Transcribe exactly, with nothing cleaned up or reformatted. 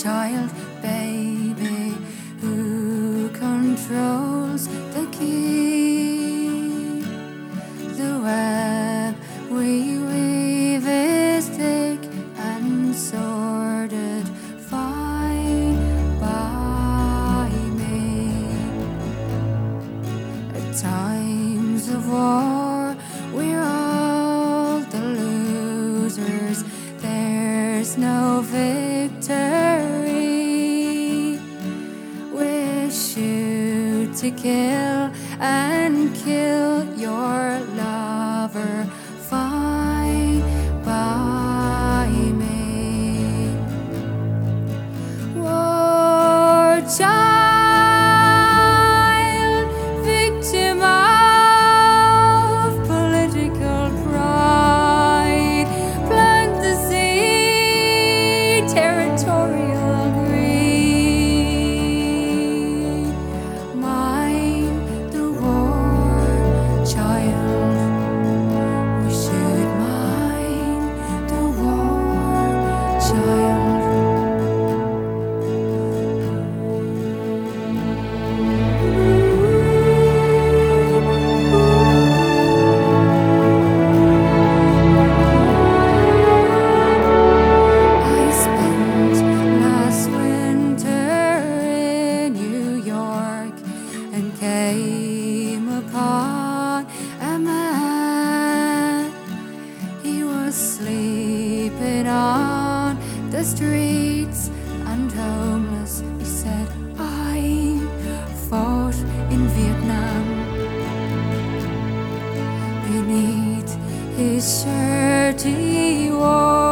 child baby who controls the key. The web we weave is thick and sordid, fine by me. At times of war we're all the losers, there's no victory. Wish you to kill and kill your lover, fine by me. War child, victim of political pride, plant the seed, territorial greed. Mind the war child, we should mind the war child. I spent last winter in New York and came upon a man. He was sleeping on the streets and homeless. He said, I fought in Vietnam. Beneath his shirt he wore